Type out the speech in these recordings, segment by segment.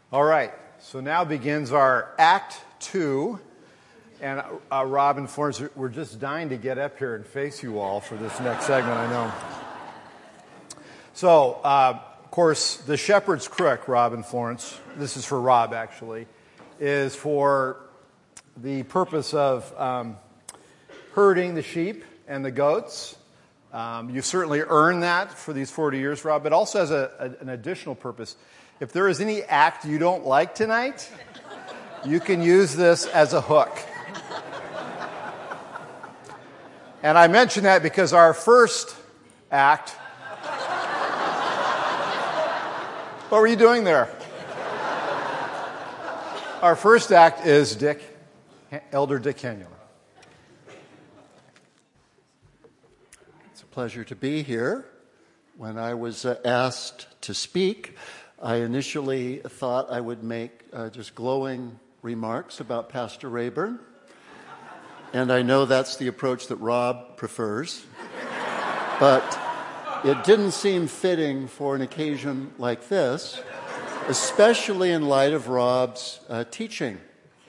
All right, so now begins our Act 2. And Rob informs we're just dying to get up here and face you all for this next segment, I know. So, of course, the shepherd's crook, Rob and Florence, this is for Rob actually, is for the purpose of herding the sheep and the goats. You certainly earned that for these 40 years, Rob, but also has an additional purpose. If there is any act you don't like tonight, you can use this as a hook. And I mention that because our first act... What were you doing there? Our first act is Elder Dick Henula. It's a pleasure to be here. When I was asked to speak, I initially thought I would make just glowing remarks about Pastor Rayburn. And I know that's the approach that Rob prefers. But it didn't seem fitting for an occasion like this, especially in light of Rob's teaching.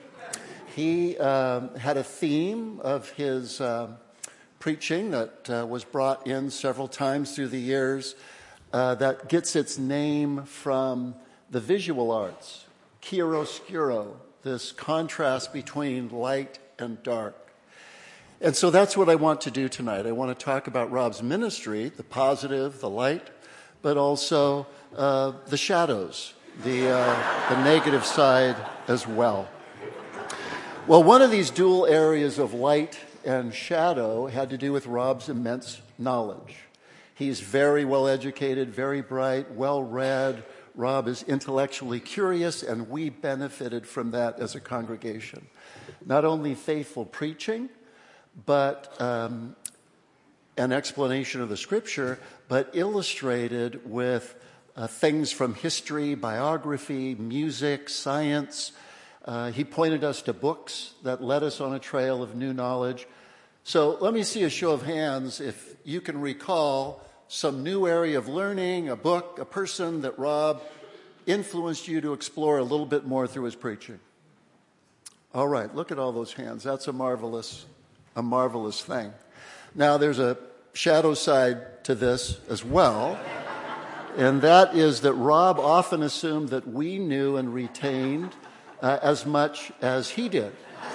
He had a theme of his preaching that was brought in several times through the years that gets its name from the visual arts, chiaroscuro, this contrast between light and dark. And so that's what I want to do tonight. I want to talk about Rob's ministry, the positive, the light, but also the shadows, the negative side as well. Well, one of these dual areas of light and shadow had to do with Rob's immense knowledge. He's very well educated, very bright, well read. Rob is intellectually curious, and we benefited from that as a congregation. Not only faithful preaching, but an explanation of the Scripture, but illustrated with things from history, biography, music, science. He pointed us to books that led us on a trail of new knowledge. So let me see a show of hands if you can recall some new area of learning, a book, a person that Rob influenced you to explore a little bit more through his preaching. All right, look at all those hands. That's a marvelous thing. Now, there's a shadow side to this as well, and that is that Rob often assumed that we knew and retained as much as he did.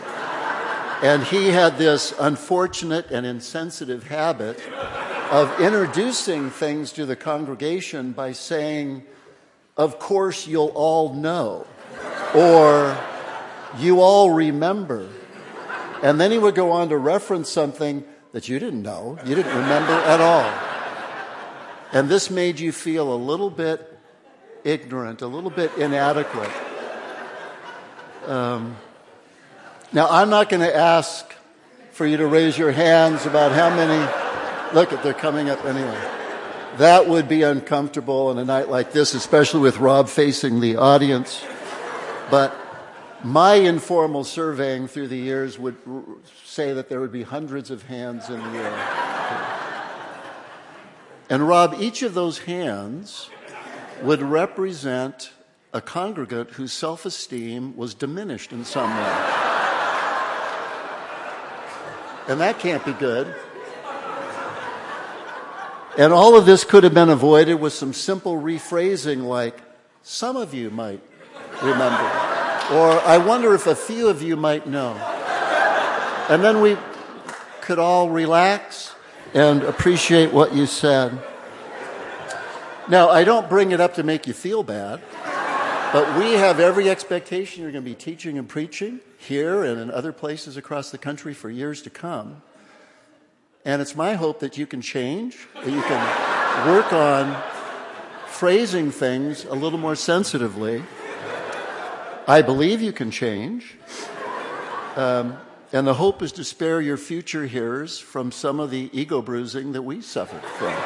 And he had this unfortunate and insensitive habit of introducing things to the congregation by saying, "Of course you'll all know," or "You all remember." And then he would go on to reference something that you didn't know, you didn't remember at all. And this made you feel a little bit ignorant, a little bit inadequate. Now, I'm not going to ask for you to raise your hands about how many... Look, they're coming up anyway. That would be uncomfortable on a night like this, especially with Rob facing the audience. But my informal surveying through the years would say that there would be hundreds of hands in the air. And Rob, each of those hands would represent a congregant whose self-esteem was diminished in some way. And that can't be good. And all of this could have been avoided with some simple rephrasing like, "Some of you might remember," or "I wonder if a few of you might know." And then we could all relax and appreciate what you said. Now, I don't bring it up to make you feel bad, but we have every expectation you're going to be teaching and preaching here and in other places across the country for years to come. And it's my hope that you can change, that you can work on phrasing things a little more sensitively. I believe you can change. And the hope is to spare your future hearers from some of the ego bruising that we suffered from.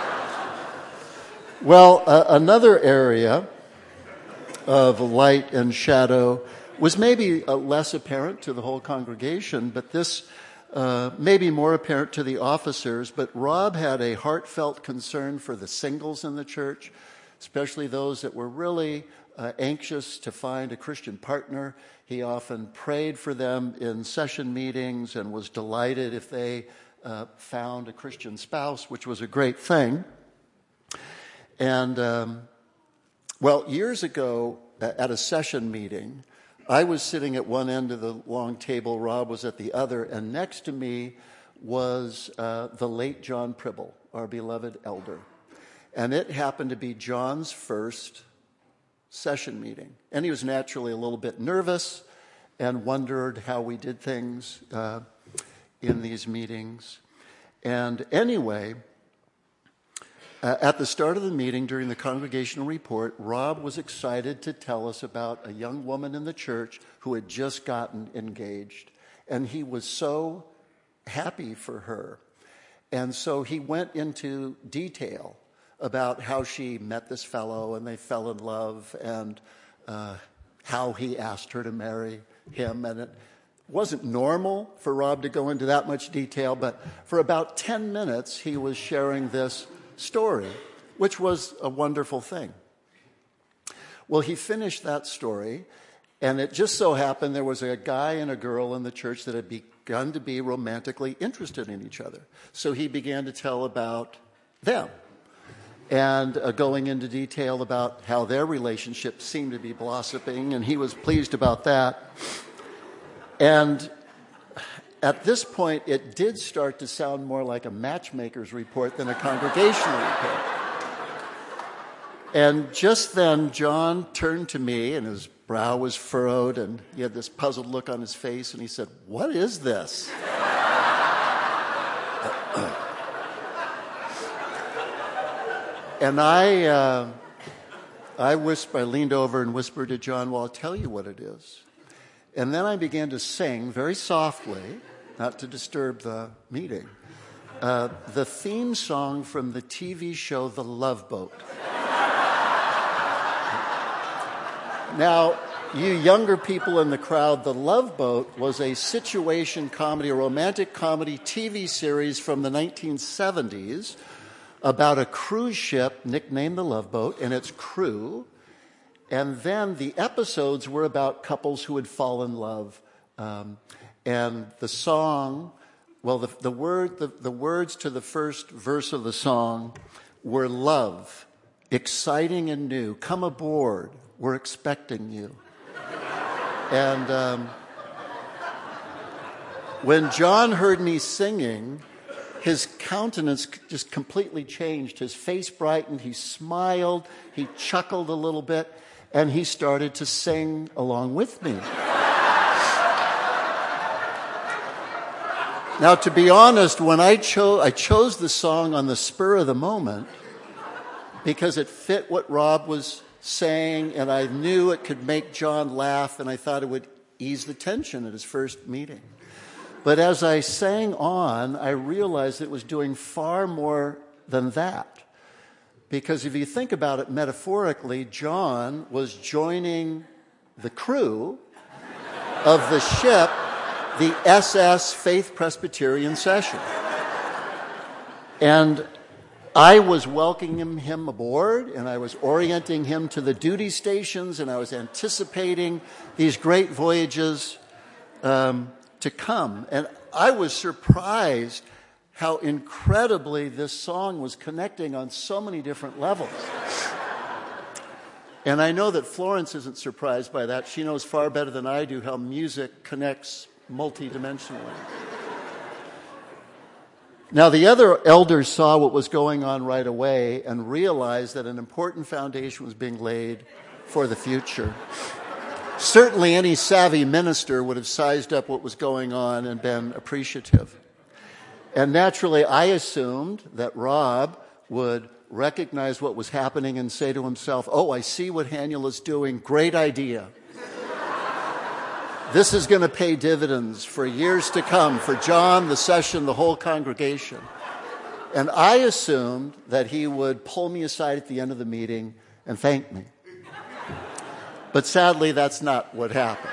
Well, another area of light and shadow was maybe less apparent to the whole congregation, but this may be more apparent to the officers. But Rob had a heartfelt concern for the singles in the church, especially those that were really anxious to find a Christian partner. He often prayed for them in session meetings and was delighted if they found a Christian spouse, which was a great thing. And, years ago at a session meeting, I was sitting at one end of the long table, Rob was at the other, and next to me was the late John Pribble, our beloved elder. And it happened to be John's first session meeting. And he was naturally a little bit nervous and wondered how we did things in these meetings. And anyway, at the start of the meeting, during the congregational report, Rob was excited to tell us about a young woman in the church who had just gotten engaged. And he was so happy for her. And so he went into detail about how she met this fellow and they fell in love and how he asked her to marry him. And it wasn't normal for Rob to go into that much detail, but for about 10 minutes he was sharing this story, which was a wonderful thing. Well, he finished that story, and it just so happened there was a guy and a girl in the church that had begun to be romantically interested in each other. So he began to tell about them and going into detail about how their relationship seemed to be blossoming, and he was pleased about that. And at this point, it did start to sound more like a matchmaker's report than a congregational report. And just then, John turned to me, and his brow was furrowed, and he had this puzzled look on his face, and he said, "What is this?" And I leaned over and whispered to John, "Well, I'll tell you what it is." And then I began to sing very softly, not to disturb the meeting, the theme song from the TV show The Love Boat. Now, you younger people in the crowd, The Love Boat was a situation comedy, a romantic comedy TV series from the 1970s about a cruise ship nicknamed The Love Boat and its crew. And then the episodes were about couples who had fallen in love. And the song, the words to the first verse of the song were love, exciting and new. Come aboard, we're expecting you. And when John heard me singing, his countenance just completely changed. His face brightened, he smiled, he chuckled a little bit, and he started to sing along with me. Now, to be honest, when I chose the song on the spur of the moment because it fit what Rob was saying, and I knew it could make John laugh, and I thought it would ease the tension at his first meeting. But as I sang on, I realized it was doing far more than that. Because if you think about it metaphorically, John was joining the crew of the ship, the SS Faith Presbyterian Session. And I was welcoming him aboard, and I was orienting him to the duty stations, and I was anticipating these great voyages to come. And I was surprised how incredibly this song was connecting on so many different levels. And I know that Florence isn't surprised by that. She knows far better than I do how music connects multidimensionally. Now, the other elders saw what was going on right away and realized that an important foundation was being laid for the future. Certainly any savvy minister would have sized up what was going on and been appreciative. And naturally, I assumed that Rob would recognize what was happening and say to himself, "Oh, I see what Haniel is doing. Great idea. This is going to pay dividends for years to come for John, the session, the whole congregation." And I assumed that he would pull me aside at the end of the meeting and thank me. But sadly, that's not what happened.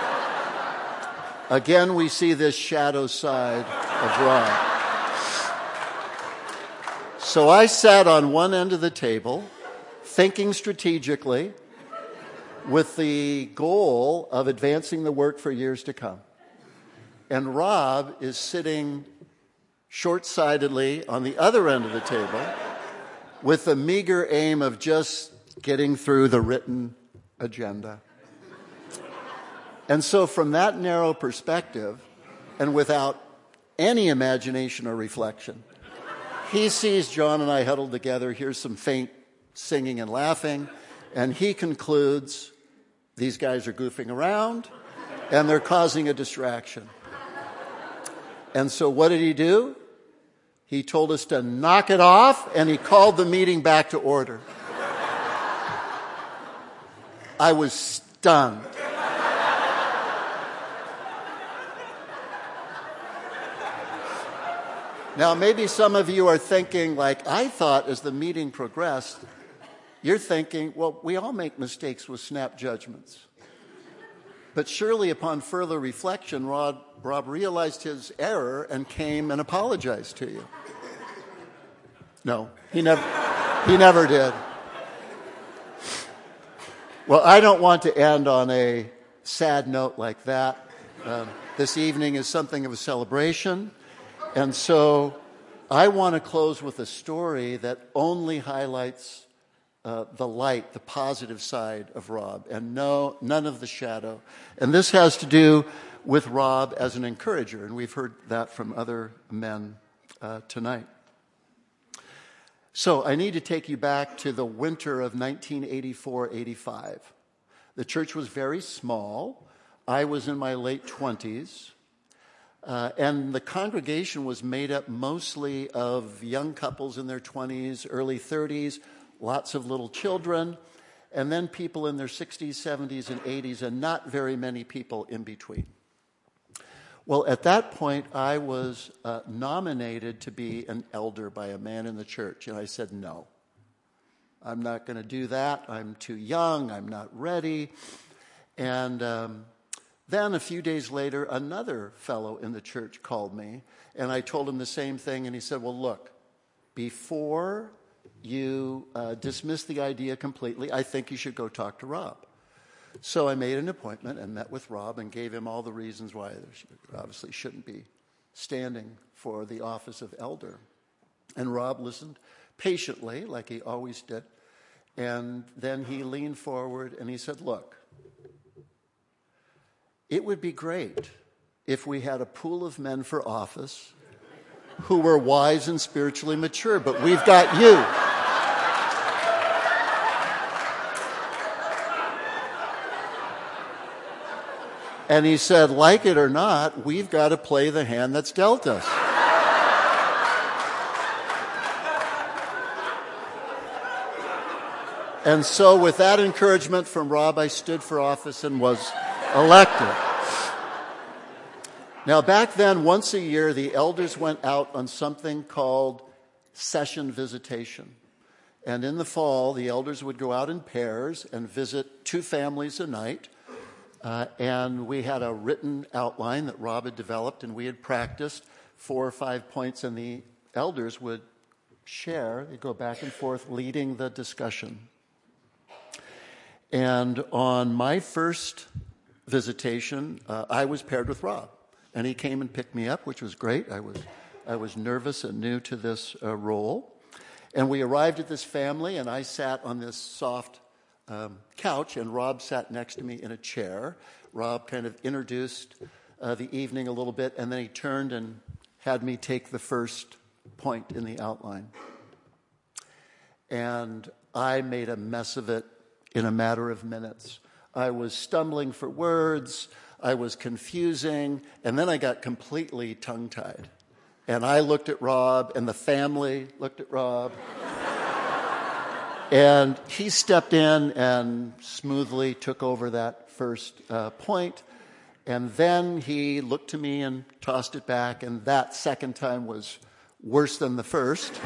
Again, we see this shadow side of Rob. So I sat on one end of the table, thinking strategically with the goal of advancing the work for years to come. And Rob is sitting short-sightedly on the other end of the table with the meager aim of just getting through the written agenda. And so from that narrow perspective, and without any imagination or reflection, he sees John and I huddled together, hears some faint singing and laughing, and he concludes, these guys are goofing around, and they're causing a distraction. And so what did he do? He told us to knock it off, and he called the meeting back to order. I was stunned. Now, maybe some of you are thinking, like I thought as the meeting progressed, you're thinking, well, we all make mistakes with snap judgments. But surely upon further reflection, Rob realized his error and came and apologized to you. No, he never did. Well, I don't want to end on a sad note like that. This evening is something of a celebration. And so I want to close with a story that only highlights the light, the positive side of Rob, and none of the shadow. And this has to do with Rob as an encourager, and we've heard that from other men tonight. So I need to take you back to the winter of 1984-85. The church was very small. I was in my late 20s. And the congregation was made up mostly of young couples in their 20s, early 30s, lots of little children, and then people in their 60s, 70s, and 80s, and not very many people in between. Well, at that point, I was nominated to be an elder by a man in the church, and I said, no, I'm not going to do that. I'm too young. I'm not ready. And then a few days later, another fellow in the church called me, and I told him the same thing, and he said, well, look, before you dismiss the idea completely, I think you should go talk to Rob. So I made an appointment and met with Rob and gave him all the reasons why there obviously shouldn't be standing for the office of elder. And Rob listened patiently, like he always did, and then he leaned forward and he said, look, it would be great if we had a pool of men for office who were wise and spiritually mature, but we've got you. And he said, like it or not, we've got to play the hand that's dealt us. And so with that encouragement from Rob, I stood for office and was elected. Now, back then, once a year, the elders went out on something called session visitation. And in the fall, the elders would go out in pairs and visit 2 families a night. And we had a written outline that Rob had developed, and we had practiced 4 or 5 points, and the elders would share, they'd go back and forth leading the discussion. And on my first visitation, I was paired with Rob, and he came and picked me up, which was great. I was nervous and new to this role. And we arrived at this family, and I sat on this soft couch, and Rob sat next to me in a chair. Rob kind of introduced the evening a little bit, and then he turned and had me take the first point in the outline. And I made a mess of it in a matter of minutes. I was stumbling for words, I was confusing, and then I got completely tongue-tied. And I looked at Rob, and the family looked at Rob. And he stepped in and smoothly took over that first point. And then he looked to me and tossed it back, and that second time was worse than the first.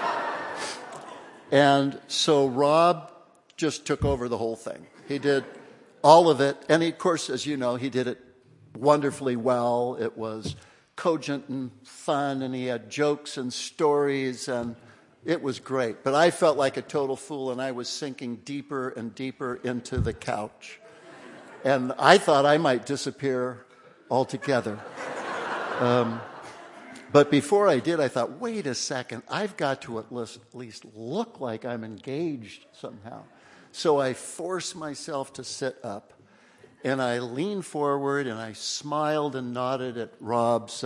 And so Rob just took over the whole thing. He did all of it. And of course, as you know, he did it wonderfully well. It was cogent and fun, and he had jokes and stories, and It was great, but I felt like a total fool, and I was sinking deeper and deeper into the couch. And I thought I might disappear altogether. But before I did, I thought, wait a second, I've got to at least look like I'm engaged somehow. So I forced myself to sit up, and I leaned forward, and I smiled and nodded at Rob's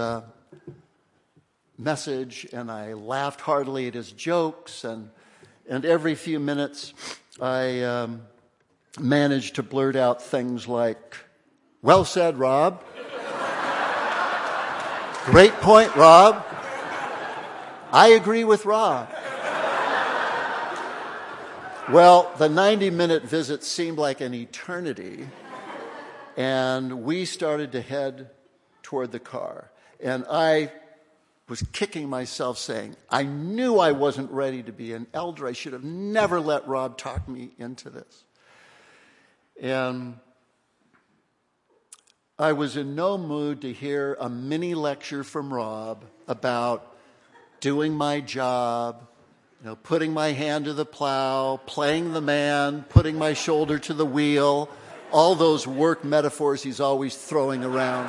message, and I laughed heartily at his jokes, and every few minutes I managed to blurt out things like, "Well said, Rob." "Great point, Rob." "I agree with Rob." Well, the 90-minute visit seemed like an eternity, and we started to head toward the car. And I was kicking myself saying, I knew I wasn't ready to be an elder. I should have never let Rob talk me into this. And I was in no mood to hear a mini lecture from Rob about doing my job, putting my hand to the plow, playing the man, putting my shoulder to the wheel, all those work metaphors he's always throwing around.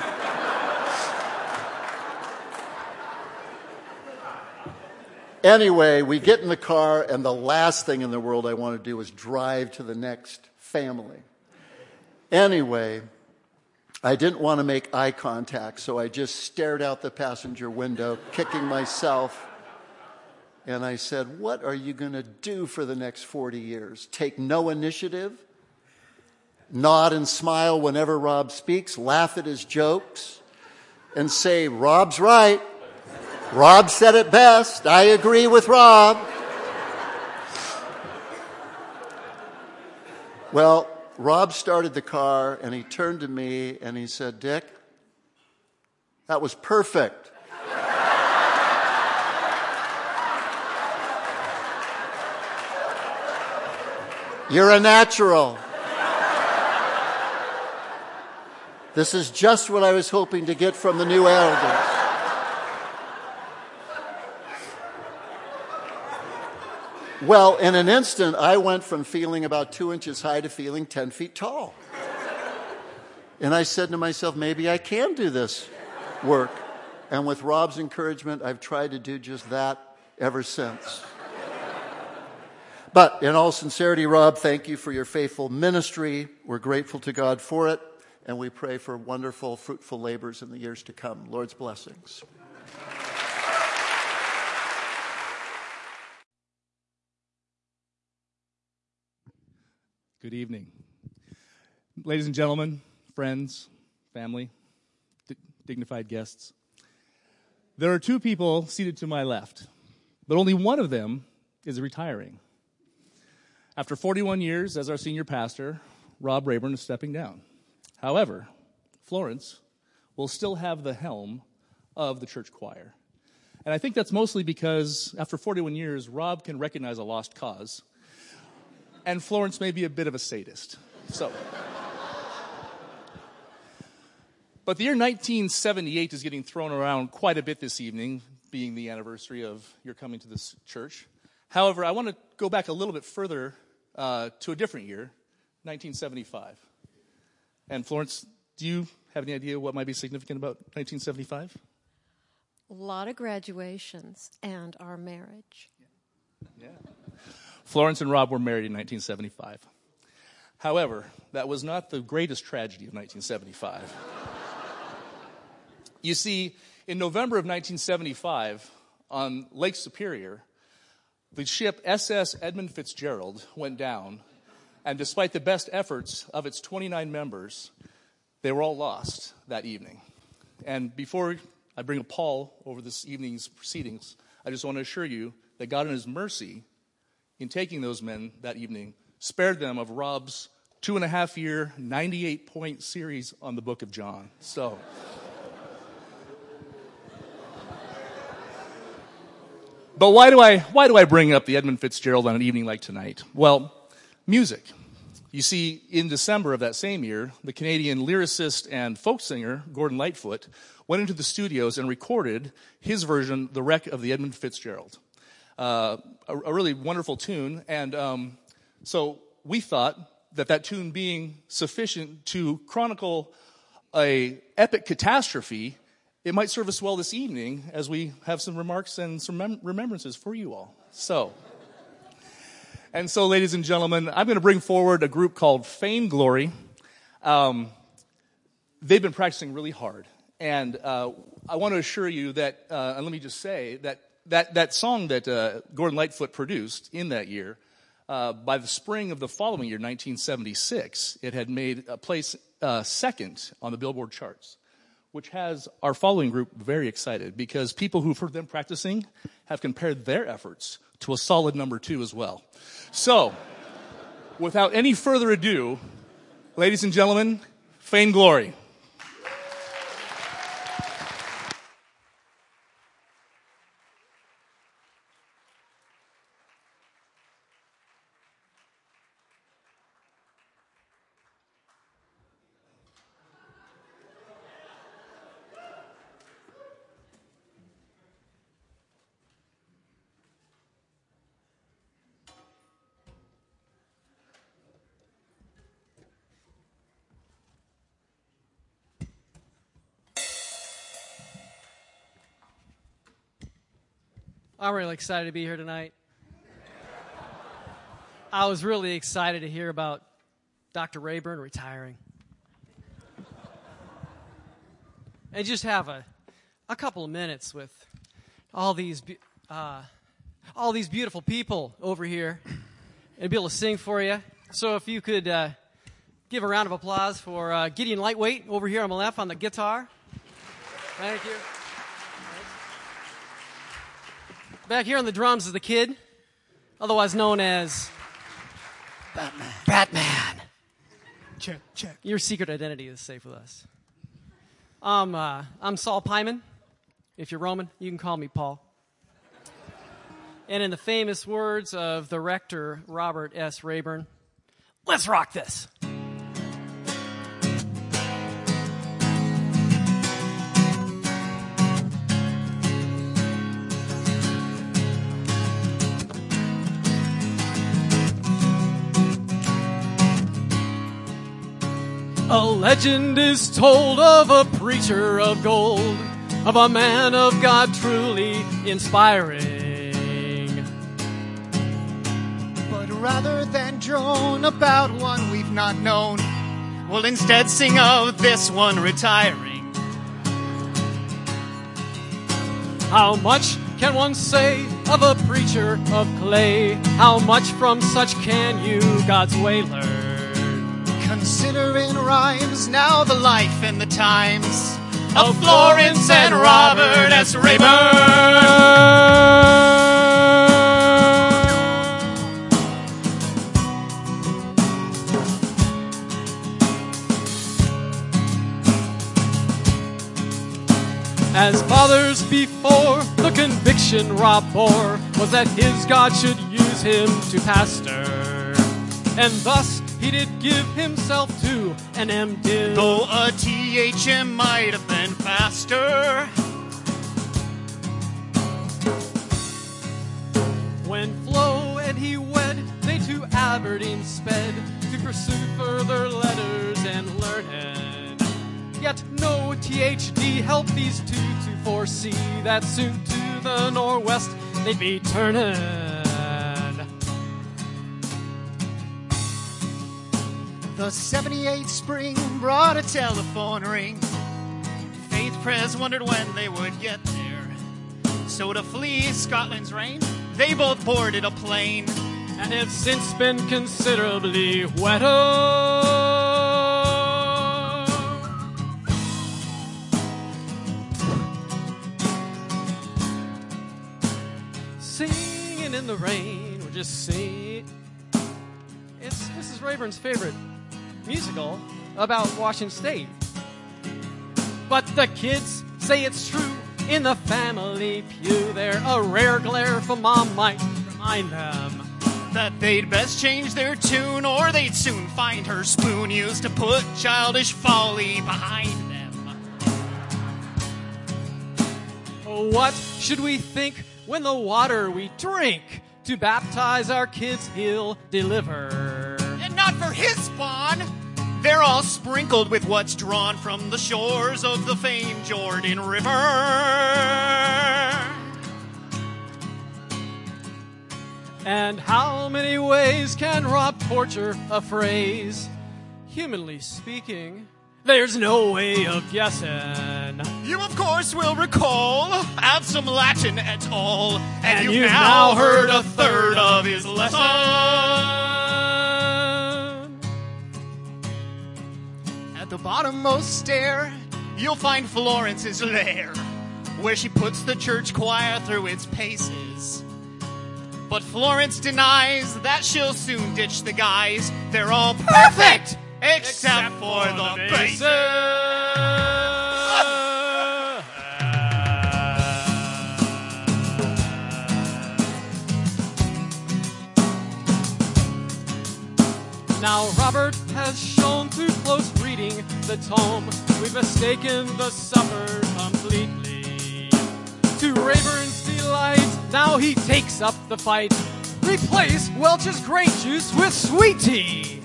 Anyway, we get in the car, and the last thing in the world I want to do is drive to the next family. Anyway, I didn't want to make eye contact, so I just stared out the passenger window, kicking myself. And I said, what are you going to do for the next 40 years? Take no initiative? Nod and smile whenever Rob speaks? Laugh at his jokes? And say, Rob's right. Rob said it best. I agree with Rob. Well, Rob started the car, and he turned to me, and he said, Dick, that was perfect. You're a natural. This is just what I was hoping to get from the new elders. Well, in an instant, I went from feeling about 2 inches high to feeling 10 feet tall. And I said to myself, maybe I can do this work. And with Rob's encouragement, I've tried to do just that ever since. But in all sincerity, Rob, thank you for your faithful ministry. We're grateful to God for it, and we pray for wonderful, fruitful labors in the years to come. Lord's blessings. Good evening. Ladies and gentlemen, friends, family, dignified guests. There are two people seated to my left, but only one of them is retiring. After 41 years as our senior pastor, Rob Rayburn is stepping down. However, Florence will still have the helm of the church choir. And I think that's mostly because after 41 years, Rob can recognize a lost cause, and Florence may be a bit of a sadist. But the year 1978 is getting thrown around quite a bit this evening, being the anniversary of your coming to this church. However, I want to go back a little bit further to a different year, 1975. And Florence, do you have any idea what might be significant about 1975? A lot of graduations and our marriage. Yeah. Florence and Rob were married in 1975. However, that was not the greatest tragedy of 1975. You see, in November of 1975, on Lake Superior, the ship SS Edmund Fitzgerald went down, and despite the best efforts of its 29 members, they were all lost that evening. And before I bring a pall over this evening's proceedings, I just want to assure you that God in His mercy, in taking those men that evening, spared them of Rob's 2.5-year, 98-point series on the book of John. But why do I bring up the Edmund Fitzgerald on an evening like tonight? Well, music. You see, in December of that same year, the Canadian lyricist and folk singer Gordon Lightfoot went into the studios and recorded his version, The Wreck of the Edmund Fitzgerald. a really wonderful tune. And so we thought that tune being sufficient to chronicle a epic catastrophe, it might serve us well this evening as we have some remarks and some remembrances for you all. So, ladies and gentlemen, I'm going to bring forward a group called Fame Glory. They've been practicing really hard. And I want to assure you that, and let me just say, that song that Gordon Lightfoot produced in that year, by the spring of the following year, 1976, it had made a place second on the Billboard charts, which has our following group very excited because people who've heard them practicing have compared their efforts to a solid number 2 as well. So, without any further ado, ladies and gentlemen, Fame Glory. I'm really excited to be here tonight. I was really excited to hear about Dr. Rayburn retiring. And just have a couple of minutes with all these beautiful people over here and be able to sing for you. So if you could give a round of applause for Gideon Lightweight over here on my left on the guitar. Thank you. Back here on the drums is the Kid, otherwise known as Batman. Check. Your secret identity is safe with us. I'm Saul Pyman. If you're Roman, you can call me Paul. And in the famous words of the rector, Robert S. Rayburn, let's rock this. A legend is told of a preacher of gold, of a man of God truly inspiring. But rather than drone about one we've not known, we'll instead sing of this one retiring. How much can one say of a preacher of clay? How much from such can you God's way learn? Consider in rhymes now the life and the times of Florence and Robert S. Rayburn. As fathers before, the conviction Rob bore was that his God should use him to pastor, and thus he did give himself to an MDiv. Though a THM might have been faster. When Flo and he wed, they to Aberdeen sped to pursue further letters and learning. Yet no THD helped these two to foresee that soon to the northwest they'd be turning. The 78th spring brought a telephone ring. Faith Pres wondered when they would get there. So to flee Scotland's reign, they both boarded a plane and have since been considerably wetter. Singing in the rain, we're just singing. This is Rayburn's favorite musical about Washington State. But the kids say it's true. In the family pew there, a rare glare from mom might remind them that they'd best change their tune, or they'd soon find her spoon used to put childish folly behind them. What should we think when the water we drink to baptize our kids he'll deliver. And not for his spawn. They're all sprinkled with what's drawn from the shores of the famed Jordan River. And how many ways can Rob torture a phrase? Humanly speaking, there's no way of guessing. You, of course, will recall, have some Latin et al. And you've now heard a third of his lesson. At the bottommost stair, you'll find Florence's lair, where she puts the church choir through its paces. But Florence denies that she'll soon ditch the guys. They're all perfect, except for the basses. Now Robert has shown through close reading the tome we've mistaken the supper completely. To Rayburn's delight, now he takes up the fight. Replace Welch's grape juice with sweet tea.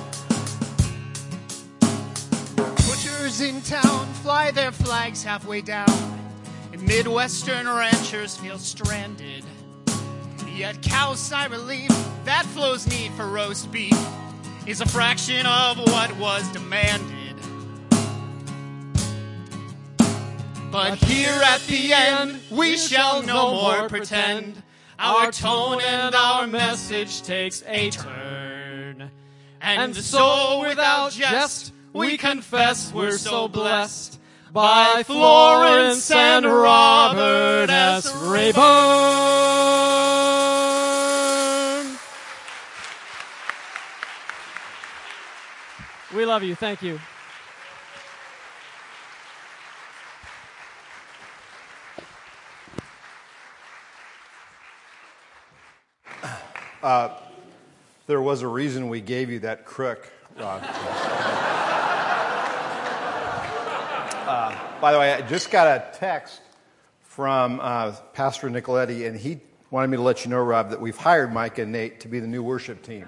Butchers in town fly their flags halfway down, and Midwestern ranchers feel stranded. Yet cowside relief, that flow's need for roast beef is a fraction of what was demanded. But here at the end, we shall no more pretend. Our tone and our message takes a turn. And so without jest, we confess we're so blessed by Florence and Robert S. Rayburn. We love you. Thank you. There was a reason we gave you that crook, Rob. By the way, I just got a text from Pastor Nicoletti, and he wanted me to let you know, Rob, that we've hired Mike and Nate to be the new worship team.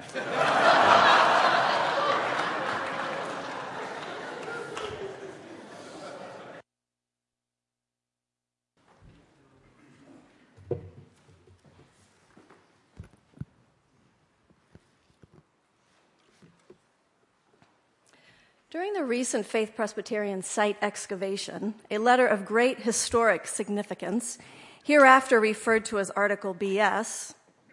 During the recent Faith Presbyterian site excavation, a letter of great historic significance, hereafter referred to as Article BS,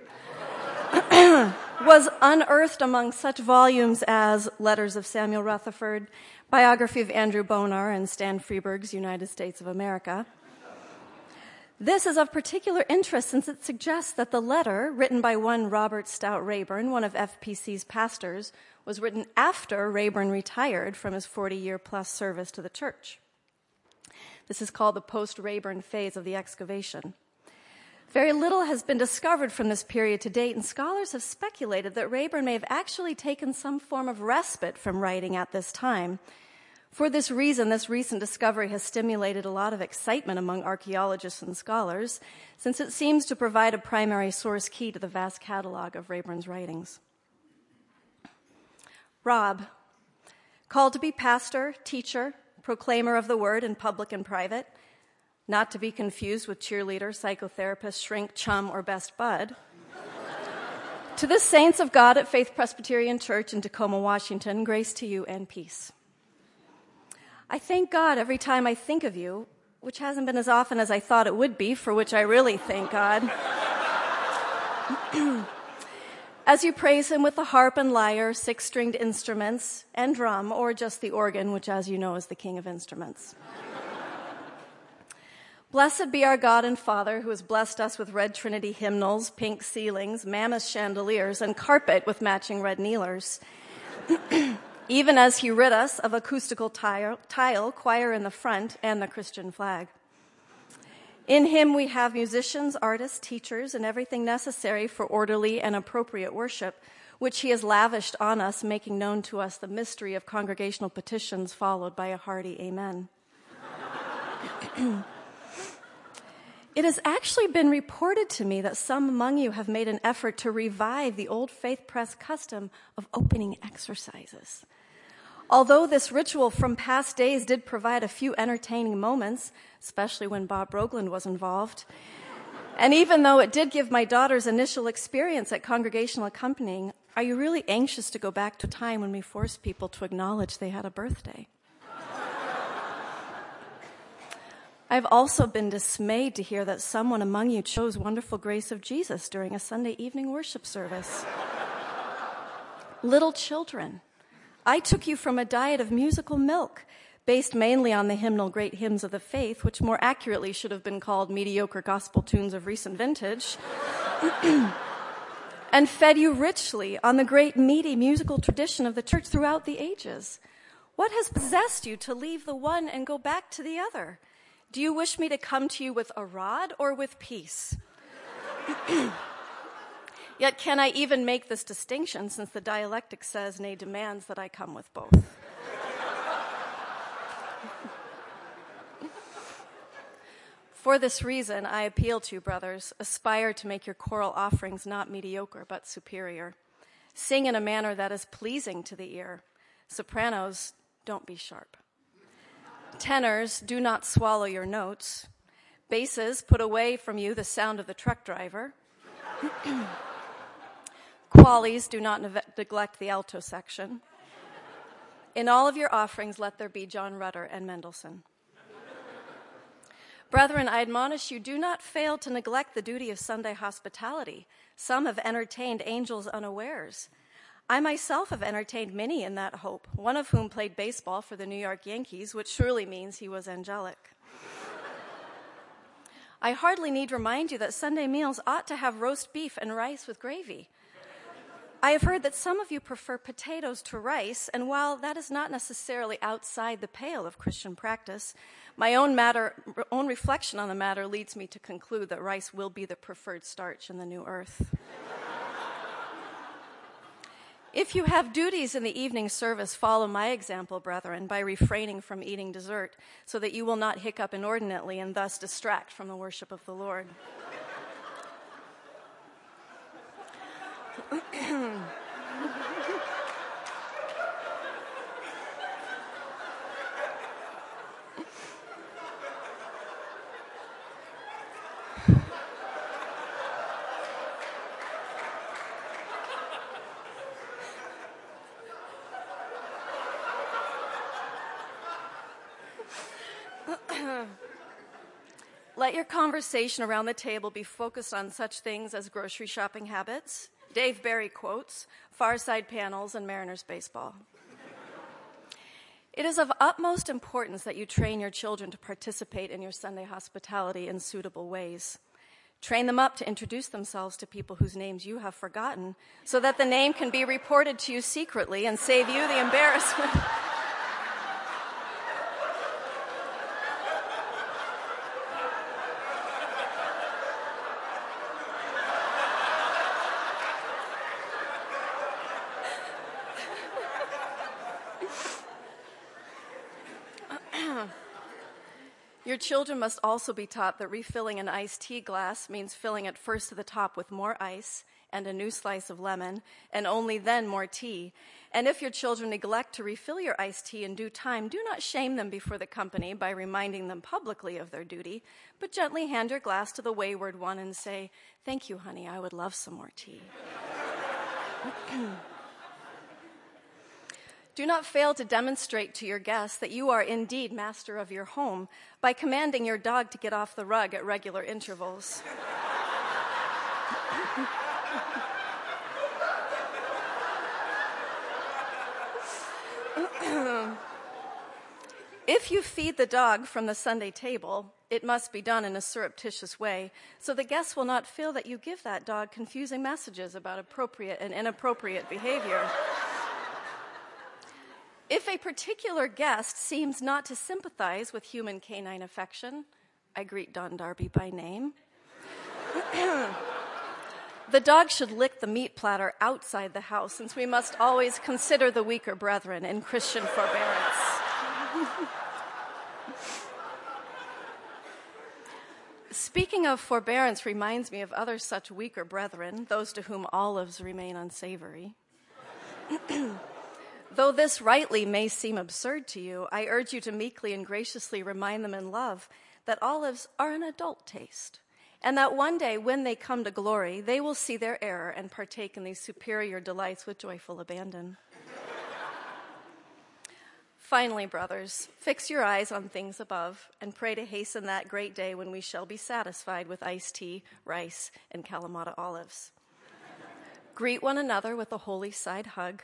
was unearthed among such volumes as Letters of Samuel Rutherford, Biography of Andrew Bonar, and Stan Freeberg's United States of America. This is of particular interest since it suggests that the letter, written by one Robert Stout Rayburn, one of FPC's pastors, was written after Rayburn retired from his 40-year-plus service to the church. This is called the post-Rayburn phase of the excavation. Very little has been discovered from this period to date, and scholars have speculated that Rayburn may have actually taken some form of respite from writing at this time. For this reason, this recent discovery has stimulated a lot of excitement among archaeologists and scholars, since it seems to provide a primary source key to the vast catalog of Rayburn's writings. Rob, called to be pastor, teacher, proclaimer of the word in public and private, not to be confused with cheerleader, psychotherapist, shrink, chum, or best bud. To the saints of God at Faith Presbyterian Church in Tacoma, Washington, grace to you and peace. I thank God every time I think of you, which hasn't been as often as I thought it would be, for which I really thank God. As you praise him with the harp and lyre, six-stringed instruments, and drum, or just the organ, which, as you know, is the king of instruments. Blessed be our God and Father, who has blessed us with red Trinity hymnals, pink ceilings, mammoth chandeliers, and carpet with matching red kneelers. Even as he rid us of acoustical tile, choir in the front, and the Christian flag. In him we have musicians, artists, teachers, and everything necessary for orderly and appropriate worship, which he has lavished on us, making known to us the mystery of congregational petitions, followed by a hearty amen. It has actually been reported to me that some among you have made an effort to revive the old Faith Press custom of opening exercises. Although this ritual from past days did provide a few entertaining moments, especially when Bob Broegland was involved, and even though it did give my daughter's initial experience at congregational accompanying, are you really anxious to go back to a time when we forced people to acknowledge they had a birthday? I've also been dismayed to hear that someone among you chose Wonderful Grace of Jesus during a Sunday evening worship service. Little children, I took you from a diet of musical milk, based mainly on the hymnal Great Hymns of the Faith, which more accurately should have been called mediocre gospel tunes of recent vintage, and fed you richly on the great meaty musical tradition of the church throughout the ages. What has possessed you to leave the one and go back to the other? Do you wish me to come to you with a rod or with peace? Yet can I even make this distinction, since the dialectic says, nay, demands that I come with both? For this reason, I appeal to you, brothers, aspire to make your choral offerings not mediocre, but superior. Sing in a manner that is pleasing to the ear. Sopranos, don't be sharp. Tenors, do not swallow your notes. Basses, put away from you the sound of the truck driver. Qualies, do not neglect the alto section. In all of your offerings, let there be John Rutter and Mendelssohn. Brethren, I admonish you, do not fail to neglect the duty of Sunday hospitality. Some have entertained angels unawares. I myself have entertained many in that hope, one of whom played baseball for the New York Yankees, which surely means he was angelic. I hardly need remind you that Sunday meals ought to have roast beef and rice with gravy. I have heard that some of you prefer potatoes to rice, and while that is not necessarily outside the pale of Christian practice, my own reflection on the matter leads me to conclude that rice will be the preferred starch in the new earth. If you have duties in the evening service, follow my example, brethren, by refraining from eating dessert, so that you will not hiccup inordinately and thus distract from the worship of the Lord. Let your conversation around the table be focused on such things as grocery shopping habits, Dave Barry quotes, Far Side panels, and Mariners baseball. It is of utmost importance that you train your children to participate in your Sunday hospitality in suitable ways. Train them up to introduce themselves to people whose names you have forgotten, so that the name can be reported to you secretly and save you the embarrassment. Your children must also be taught that refilling an iced tea glass means filling it first to the top with more ice and a new slice of lemon, and only then more tea. And if your children neglect to refill your iced tea in due time, do not shame them before the company by reminding them publicly of their duty, but gently hand your glass to the wayward one and say, "Thank you, honey, I would love some more tea." Do not fail to demonstrate to your guests that you are indeed master of your home by commanding your dog to get off the rug at regular intervals. If you feed the dog from the Sunday table, it must be done in a surreptitious way, so the guests will not feel that you give that dog confusing messages about appropriate and inappropriate behavior. If a particular guest seems not to sympathize with human canine affection, I greet Don Darby by name, the dog should lick the meat platter outside the house, since we must always consider the weaker brethren in Christian forbearance. Speaking of forbearance reminds me of other such weaker brethren, those to whom olives remain unsavory. Though this rightly may seem absurd to you, I urge you to meekly and graciously remind them in love that olives are an adult taste, and that one day when they come to glory, they will see their error and partake in these superior delights with joyful abandon. Finally, brothers, fix your eyes on things above and pray to hasten that great day when we shall be satisfied with iced tea, rice, and Kalamata olives. Greet one another with a holy side hug.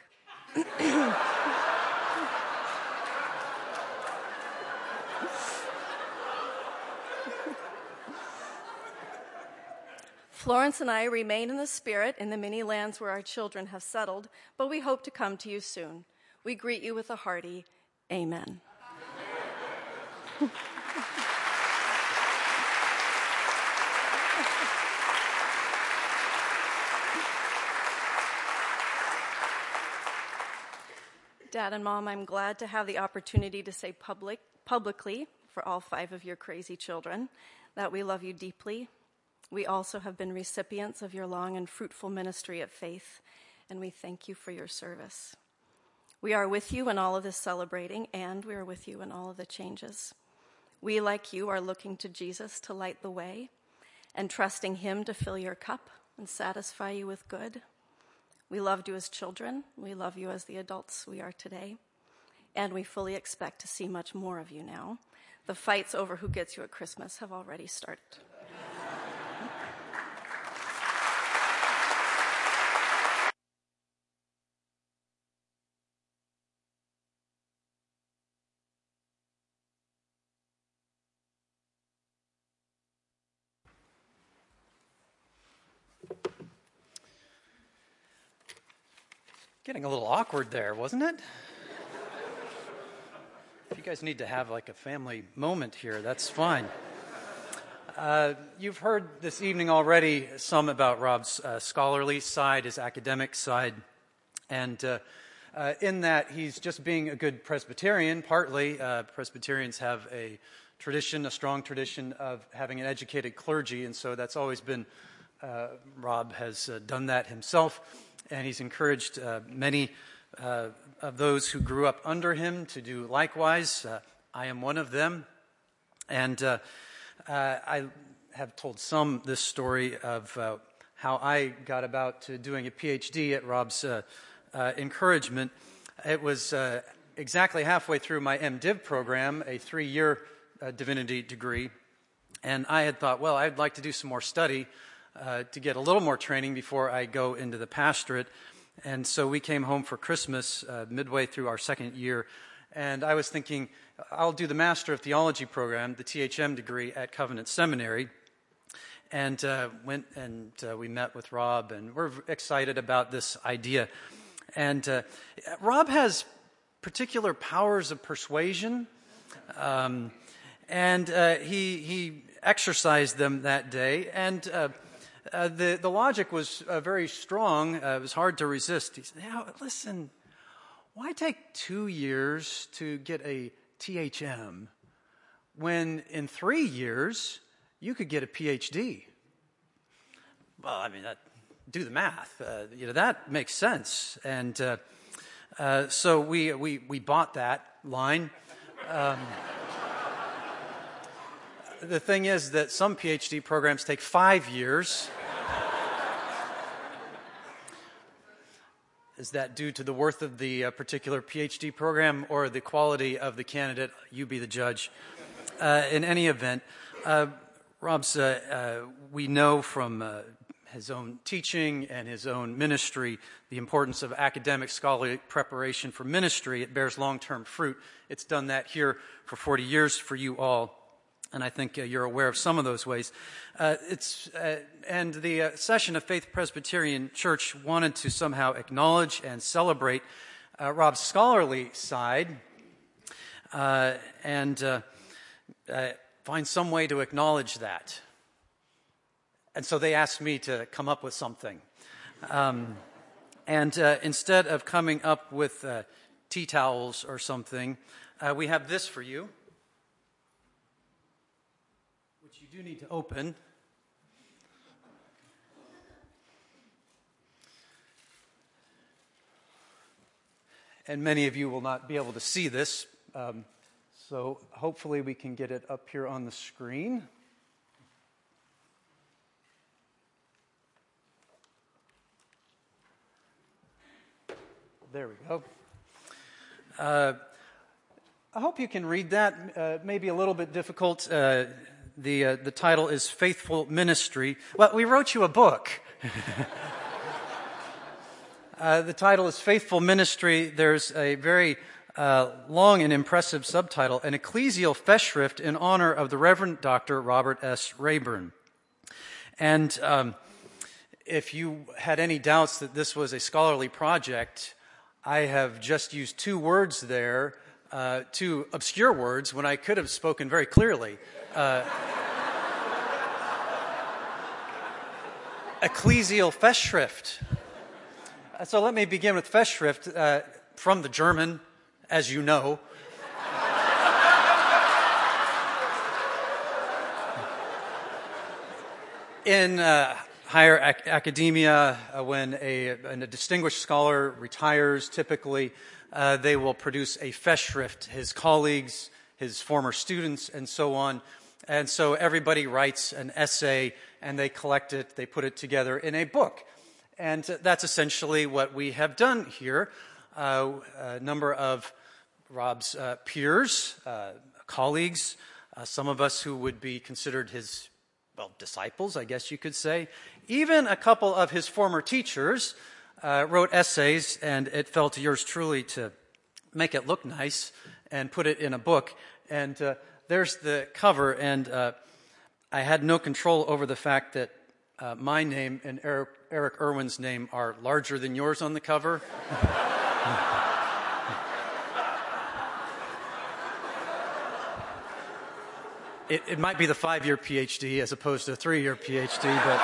Florence and I remain in the spirit in the many lands where our children have settled, but we hope to come to you soon. We greet you with a hearty amen. Dad and Mom, I'm glad to have the opportunity to say publicly for all 5 of your crazy children that we love you deeply. We also have been recipients of your long and fruitful ministry at Faith, and we thank you for your service. We are with you in all of this celebrating, and we are with you in all of the changes. We, like you, are looking to Jesus to light the way and trusting him to fill your cup and satisfy you with good. We loved you as children. We love you as the adults we are today. And we fully expect to see much more of you now. The fights over who gets you at Christmas have already started. Getting a little awkward there, wasn't it? If you guys need to have like a family moment here, that's fine. You've heard this evening already some about Rob's scholarly side, his academic side, and in that he's just being a good Presbyterian. Partly, Presbyterians have a strong tradition of having an educated clergy, and so that's always been, Rob has done that himself. And he's encouraged many of those who grew up under him to do likewise. I am one of them. And I have told some this story of how I got about to doing a PhD at Rob's encouragement. It was exactly halfway through my MDiv program, a 3-year divinity degree. And I had thought, well, I'd like to do some more study to get a little more training before I go into the pastorate. And so we came home for Christmas midway through our 2nd year, and I was thinking, I'll do the Master of Theology program, the THM degree at Covenant Seminary, and went and we met with Rob, and we're excited about this idea. And Rob has particular powers of persuasion, and he exercised them that day, and the logic was very strong. It was hard to resist. He said, listen, why take 2 years to get a THM when in 3 years you could get a PhD? Well, I mean, do the math. That makes sense. And so we bought that line. The thing is that some PhD programs take 5 years. Is that due to the worth of the particular PhD program or the quality of the candidate? You be the judge. In any event, Rob's, we know from his own teaching and his own ministry the importance of academic scholarly preparation for ministry. It bears long-term fruit. It's done that here for 40 years for you all. And I think you're aware of some of those ways. And the session of Faith Presbyterian Church wanted to somehow acknowledge and celebrate Rob's scholarly side and find some way to acknowledge that. And so they asked me to come up with something. And instead of coming up with tea towels or something, we have this for you. You you do need to open. And many of you will not be able to see this, so hopefully we can get it up here on the screen. There we go. I hope you can read that. Maybe a little bit difficult. The title is Faithful Ministry. Well, we wrote you a book. The title is Faithful Ministry. There's a very long and impressive subtitle, An Ecclesial Festschrift in honor of the Reverend Dr. Robert S. Rayburn. And if you had any doubts that this was a scholarly project, I have just used two words there, two obscure words, when I could have spoken very clearly. Ecclesial Festschrift. So let me begin with Festschrift, from the German, as you know. In higher academia, when a distinguished scholar retires, typically they will produce a Festschrift, his colleagues, his former students, and so on. And so everybody writes an essay, and they collect it, they put it together in a book. And that's essentially what we have done here. A number of Rob's peers, colleagues, some of us who would be considered his, disciples, I guess you could say. Even a couple of his former teachers wrote essays, and it fell to yours truly to make it look nice and put it in a book. And there's the cover, and I had no control over the fact that my name and Eric Irwin's name are larger than yours on the cover. It might be the 5-year PhD as opposed to a 3-year PhD, but...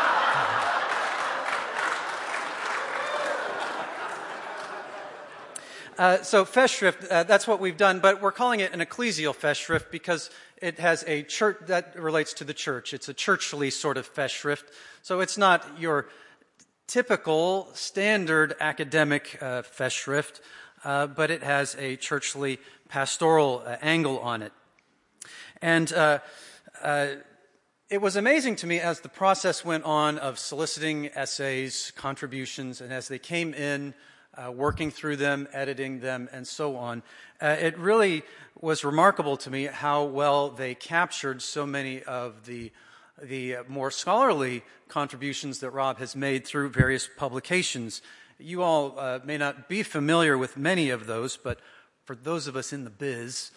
So Festschrift, that's what we've done, but we're calling it an ecclesial Festschrift because it has a church that relates to the church. It's a churchly sort of Festschrift, so it's not your typical standard academic Festschrift, but it has a churchly pastoral angle on it. And it was amazing to me as the process went on of soliciting essays, contributions, and as they came in, working through them, editing them, and so on. It really was remarkable to me how well they captured so many of the more scholarly contributions that Rob has made through various publications. You all may not be familiar with many of those, but for those of us in the biz,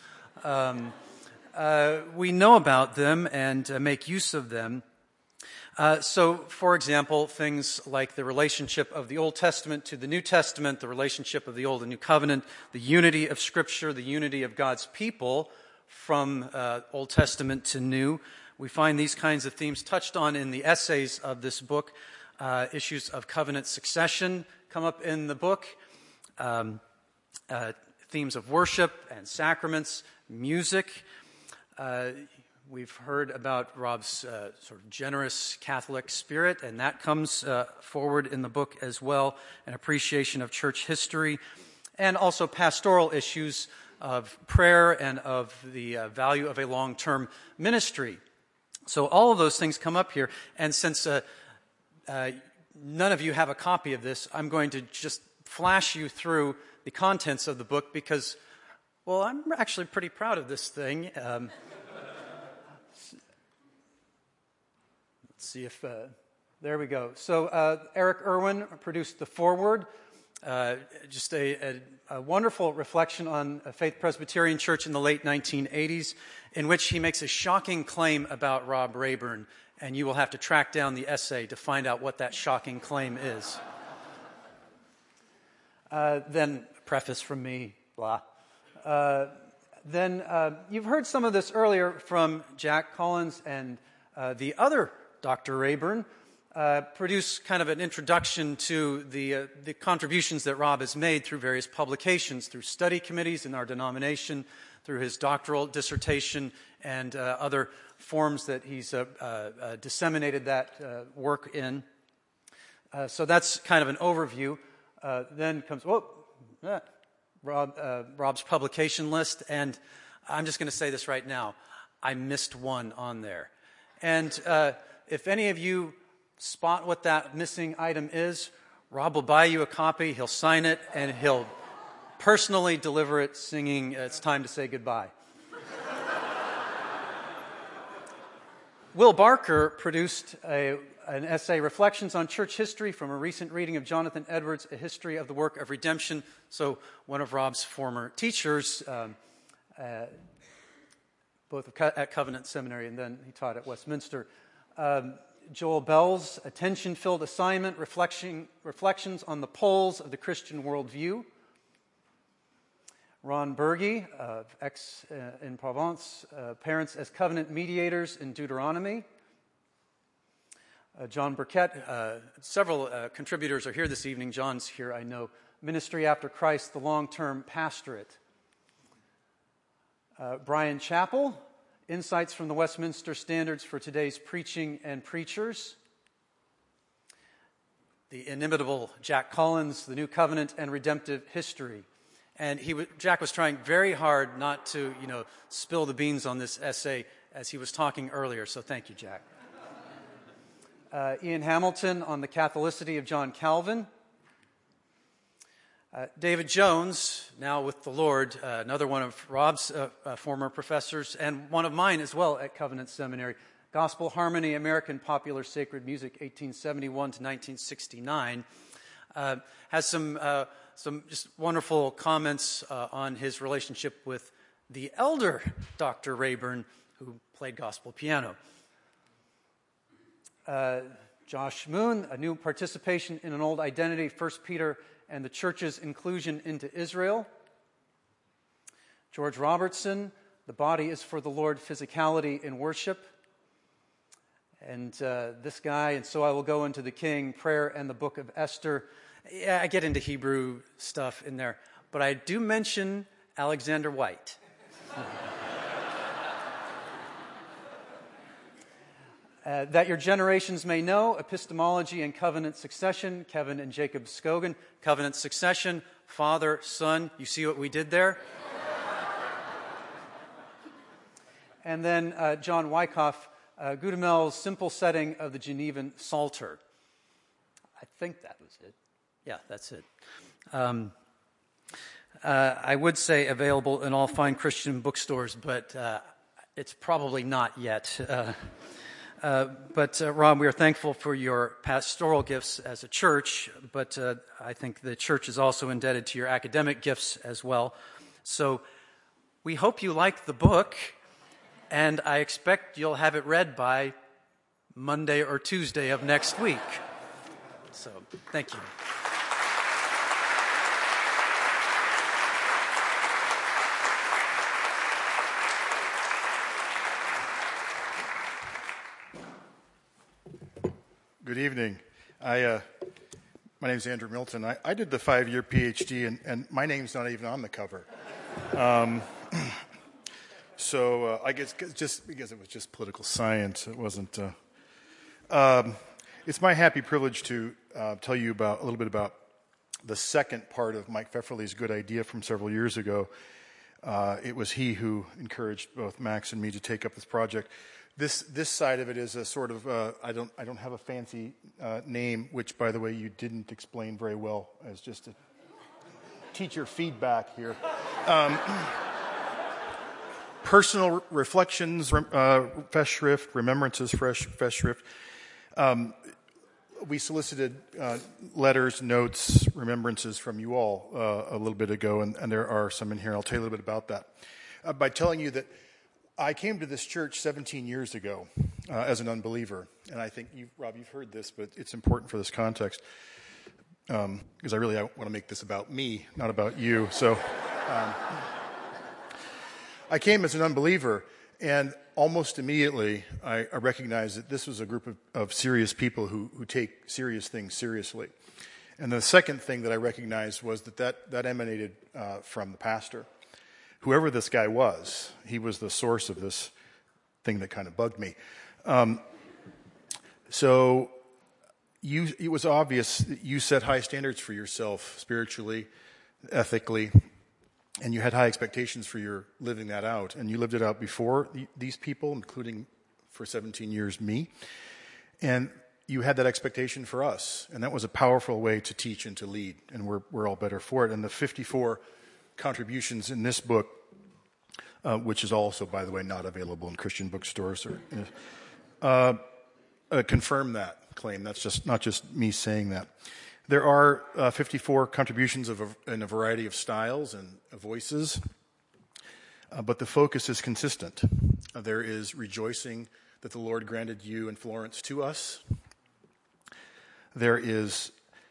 we know about them and make use of them. So, for example, things like the relationship of the Old Testament to the New Testament, the relationship of the Old and New Covenant, the unity of Scripture, the unity of God's people from Old Testament to New. We find these kinds of themes touched on in the essays of this book. Issues of covenant succession come up in the book. Themes of worship and sacraments, music. We've heard about Rob's sort of generous Catholic spirit, and that comes forward in the book as well, an appreciation of church history, and also pastoral issues of prayer and of the value of a long-term ministry. So all of those things come up here, and since none of you have a copy of this, I'm going to just flash you through the contents of the book because, well, I'm actually pretty proud of this thing. See if, there we go. So Eric Irwin produced the foreword, just a wonderful reflection on a Faith Presbyterian Church in the late 1980s, in which he makes a shocking claim about Rob Rayburn, and you will have to track down the essay to find out what that shocking claim is. Then, preface from me, blah. Then you've heard some of this earlier from Jack Collins and the other Dr. Rayburn, produced kind of an introduction to the contributions that Rob has made through various publications, through study committees in our denomination, through his doctoral dissertation, and other forms that he's disseminated that work in. So that's kind of an overview. Then comes Rob's publication list, and I'm just going to say this right now. I missed one on there. And if any of you spot what that missing item is, Rob will buy you a copy, he'll sign it, and he'll personally deliver it singing, "It's Time to Say Goodbye." Will Barker produced an essay, Reflections on Church History, from a recent reading of Jonathan Edwards' A History of the Work of Redemption. So one of Rob's former teachers, both at Covenant Seminary and then he taught at Westminster. Joel Bell's attention-filled assignment, Reflections on the Poles of the Christian Worldview. Ron Berge of Aix-en-Provence, Parents as Covenant Mediators in Deuteronomy. John Burkett, several contributors are here this evening. John's here, I know. Ministry After Christ, the Long-Term Pastorate. Brian Chappell, Insights from the Westminster Standards for Today's Preaching and Preachers. The inimitable Jack Collins, The New Covenant and Redemptive History. And Jack was trying very hard not to, spill the beans on this essay as he was talking earlier, so thank you, Jack. Ian Hamilton on the Catholicity of John Calvin. David Jones, now with the Lord, another one of Rob's former professors, and one of mine as well at Covenant Seminary. Gospel Harmony, American Popular Sacred Music, 1871 to 1969. Has some just wonderful comments on his relationship with the elder Dr. Rayburn, who played gospel piano. Josh Moon, A New Participation in an Old Identity, 1 Peter and the Church's Inclusion into Israel. George Robertson, The Body is for the Lord, Physicality in Worship. And this guy, And So I Will Go Into the King, Prayer and the Book of Esther. Yeah, I get into Hebrew stuff in there, but I do mention Alexander White. That Your Generations May Know, Epistemology and Covenant Succession, Kevin and Jacob Scogan. Covenant Succession, Father, Son. You see what we did there? And then John Wyckoff, Gutemel's Simple Setting of the Genevan Psalter. I think that was it. Yeah, that's it. I would say available in all fine Christian bookstores, but it's probably not yet. But Rob, we are thankful for your pastoral gifts as a church, but I think the church is also indebted to your academic gifts as well. So we hope you like the book, and I expect you'll have it read by Monday or Tuesday of next week. So thank you. Good evening. My name is Andrew Milton. I did the 5-year PhD, and my name's not even on the cover. So I guess just because it was just political science, it wasn't. It's my happy privilege to tell you a little bit about the second part of Mike Pfefferly's good idea from several years ago. It was he who encouraged both Max and me to take up this project. This side of it is a sort of I don't have a fancy name, which by the way you didn't explain very well as just a teacher feedback here. Personal reflections, Festschrift, remembrances, Festschrift. We solicited letters, notes, remembrances from you all a little bit ago, and there are some in here. I'll tell you a little bit about that. By telling you that I came to this church 17 years ago as an unbeliever, and I think, Rob, you've heard this, but it's important for this context because I want to make this about me, not about you. So I came as an unbeliever, and almost immediately I recognized that this was a group of serious people who take serious things seriously. And the second thing that I recognized was that emanated from the pastor. Whoever this guy was, he was the source of this thing that kind of bugged me. So it was obvious that you set high standards for yourself spiritually, ethically, and you had high expectations for your living that out. And you lived it out before these people, including for 17 years me. And you had that expectation for us. And that was a powerful way to teach and to lead. And we're all better for it. And the 54 contributions in this book, which is also, by the way, not available in Christian bookstores, confirm that claim. That's just not just me saying that. There are 54 contributions in a variety of styles and voices, but the focus is consistent. There is rejoicing that the Lord granted you and Florence to us. There is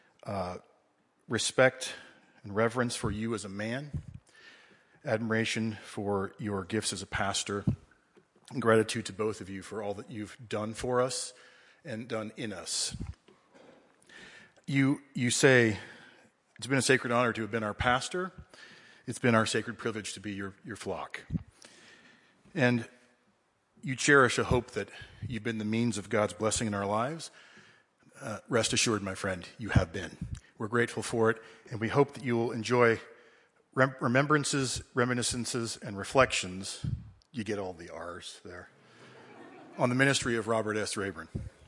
respect and reverence for you as a man, admiration for your gifts as a pastor, and gratitude to both of you for all that you've done for us and done in us. You say, it's been a sacred honor to have been our pastor. It's been our sacred privilege to be your flock. And you cherish a hope that you've been the means of God's blessing in our lives. Rest assured, my friend, you have been. We're grateful for it, and we hope that you will enjoy remembrances, reminiscences, and reflections. You get all the R's there. On the ministry of Robert S. Rayburn.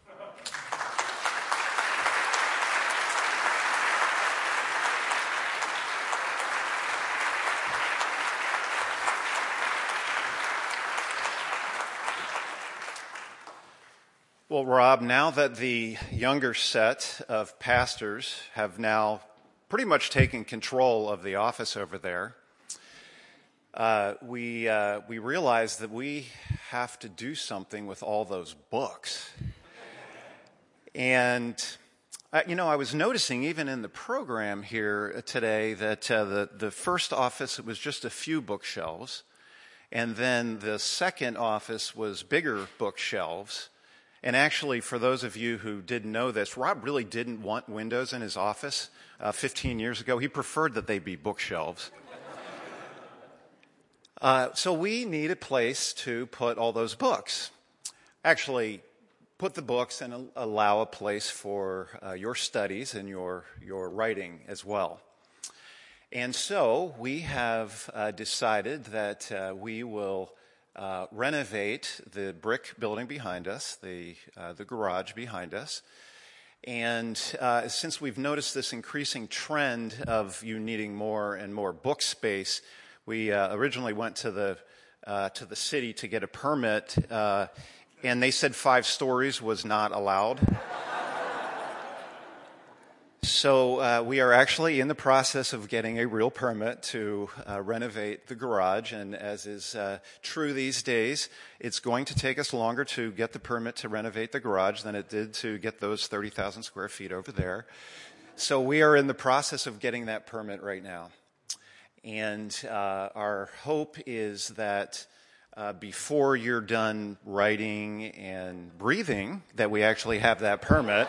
Well, Rob, now that the younger set of pastors have now pretty much taken control of the office over there, we realize that we have to do something with all those books. And, I was noticing even in the program here today that the first office, it was just a few bookshelves. And then the second office was bigger bookshelves. And actually, for those of you who didn't know this, Rob really didn't want windows in his office 15 years ago. He preferred that they be bookshelves. So we need a place to put all those books. Actually, put the books and allow a place for your studies and your writing as well. And so we have decided that we will renovate the brick building behind us, the garage behind us. And since we've noticed this increasing trend of you needing more and more book space, we originally went to the city to get a permit, and they said 5 stories was not allowed. So we are actually in the process of getting a real permit to renovate the garage, and as is true these days, it's going to take us longer to get the permit to renovate the garage than it did to get those 30,000 square feet over there. So we are in the process of getting that permit right now. And our hope is that before you're done writing and breathing, that we actually have that permit.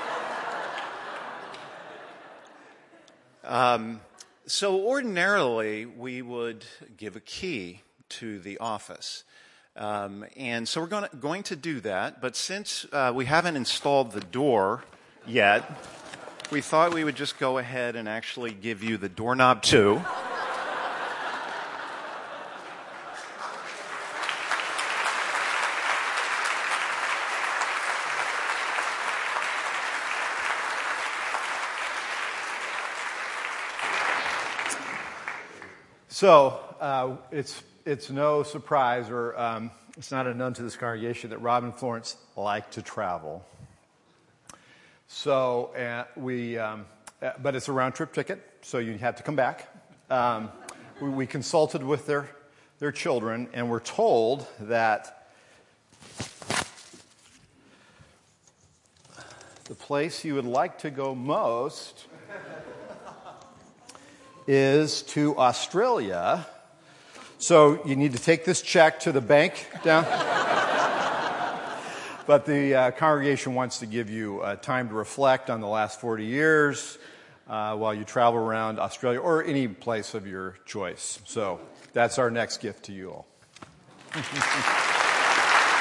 So ordinarily, we would give a key to the office. And so we're going to do that. But since we haven't installed the door yet, we thought we would just go ahead and actually give you the doorknob too. So it's no surprise, or it's not unknown to this congregation, that Rob and Florence like to travel. So but it's a round trip ticket, so you have to come back. We consulted with their children, and we're told that the place you would like to go most is to Australia. So you need to take this check to the bank down. But the congregation wants to give you time to reflect on the last 40 years while you travel around Australia or any place of your choice. So that's our next gift to you all.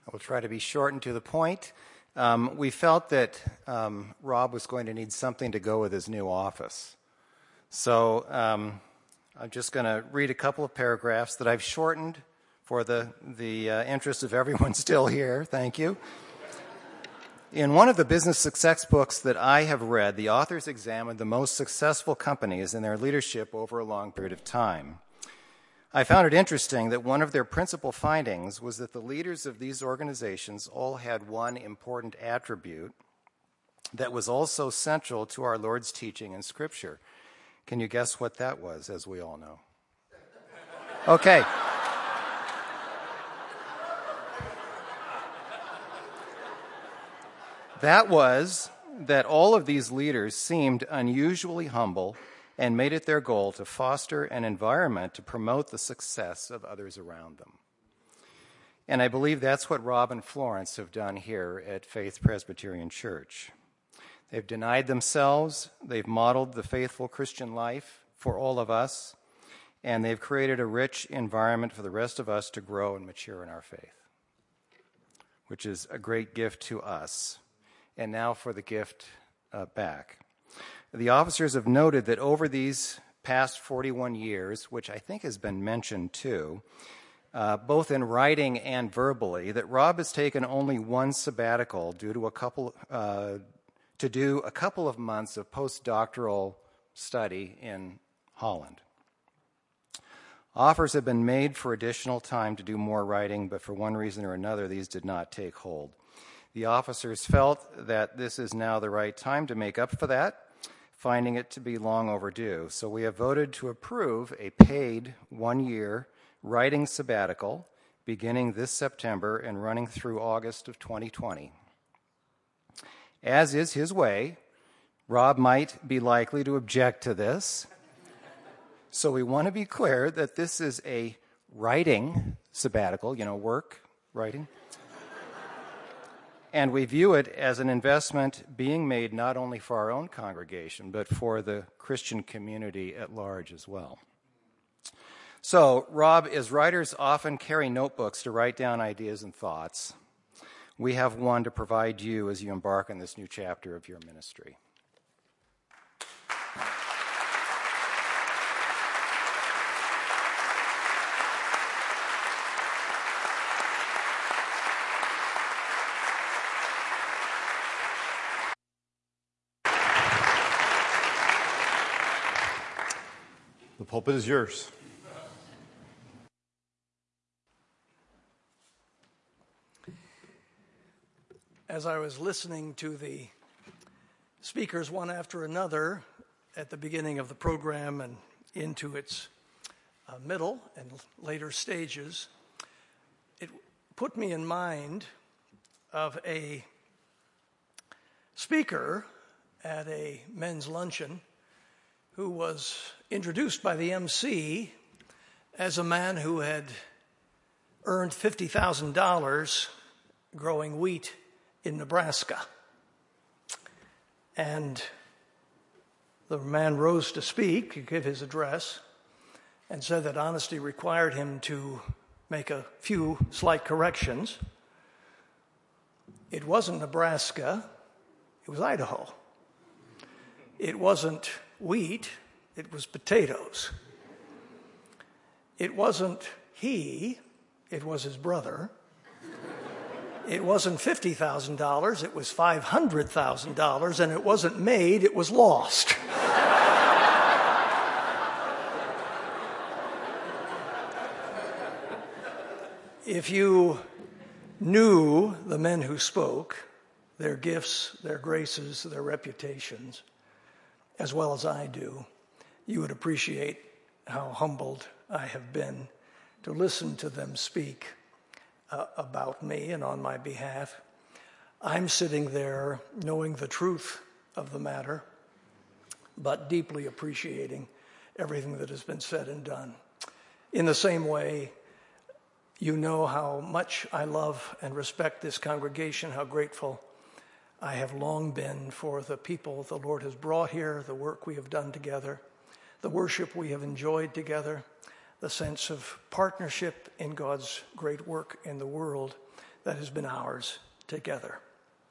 I will try to be short and to the point. We felt that Rob was going to need something to go with his new office. So I'm just going to read a couple of paragraphs that I've shortened for the interest of everyone still here. Thank you. In one of the business success books that I have read, the authors examined the most successful companies and their leadership over a long period of time. I found it interesting that one of their principal findings was that the leaders of these organizations all had one important attribute that was also central to our Lord's teaching in Scripture. Can you guess what that was, as we all know? Okay. That was that all of these leaders seemed unusually humble and made it their goal to foster an environment to promote the success of others around them. And I believe that's what Rob and Florence have done here at Faith Presbyterian Church. They've denied themselves, they've modeled the faithful Christian life for all of us, and they've created a rich environment for the rest of us to grow and mature in our faith, which is a great gift to us. And now for the gift back. The officers have noted that over these past 41 years, which I think has been mentioned too, both in writing and verbally, that Rob has taken only one sabbatical to do a couple of months of postdoctoral study in Holland. Offers have been made for additional time to do more writing, but for one reason or another, these did not take hold. The officers felt that this is now the right time to make up for that, finding it to be long overdue. So we have voted to approve a paid 1-year writing sabbatical beginning this September and running through August of 2020. As is his way, Rob might be likely to object to this. So we want to be clear that this is a writing sabbatical, work, writing. And we view it as an investment being made not only for our own congregation, but for the Christian community at large as well. So, Rob, as writers often carry notebooks to write down ideas and thoughts, we have one to provide you as you embark on this new chapter of your ministry. The pulpit is yours. As I was listening to the speakers one after another at the beginning of the program and into its middle and later stages, it put me in mind of a speaker at a men's luncheon who was introduced by the MC as a man who had earned $50,000 growing wheat in Nebraska. And the man rose to speak, to give his address, and said that honesty required him to make a few slight corrections. It wasn't Nebraska, it was Idaho. It wasn't wheat, it was potatoes. It wasn't he, it was his brother. It wasn't $50,000, it was $500,000, and it wasn't made, it was lost. If you knew the men who spoke, their gifts, their graces, their reputations, as well as I do, you would appreciate how humbled I have been to listen to them speak about me and on my behalf. I'm sitting there knowing the truth of the matter, but deeply appreciating everything that has been said and done. In the same way, you know how much I love and respect this congregation, how grateful I have long been for the people the Lord has brought here, the work we have done together, the worship we have enjoyed together. the sense of partnership in God's great work in the world that has been ours together.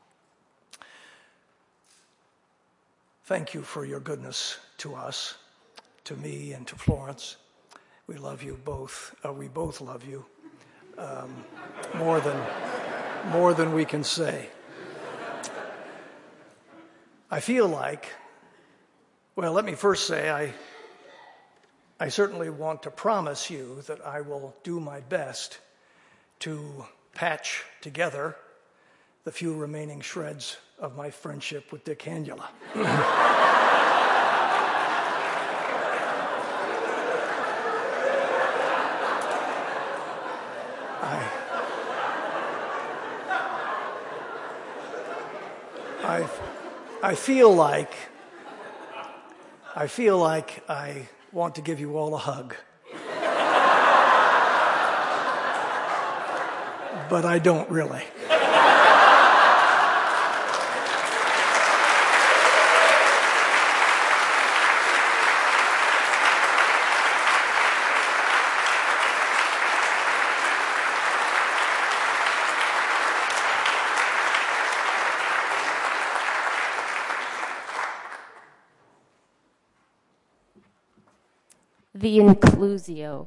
Thank you for your goodness to us, to me and to Florence. We love you both. We both love you more than we can say. I feel like, well, let me first say I certainly want to promise you that I will do my best to patch together the few remaining shreds of my friendship with Dick Handula. I feel like I want to give you all a hug. But I don't really. The inclusio.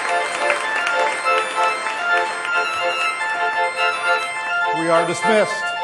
We are dismissed.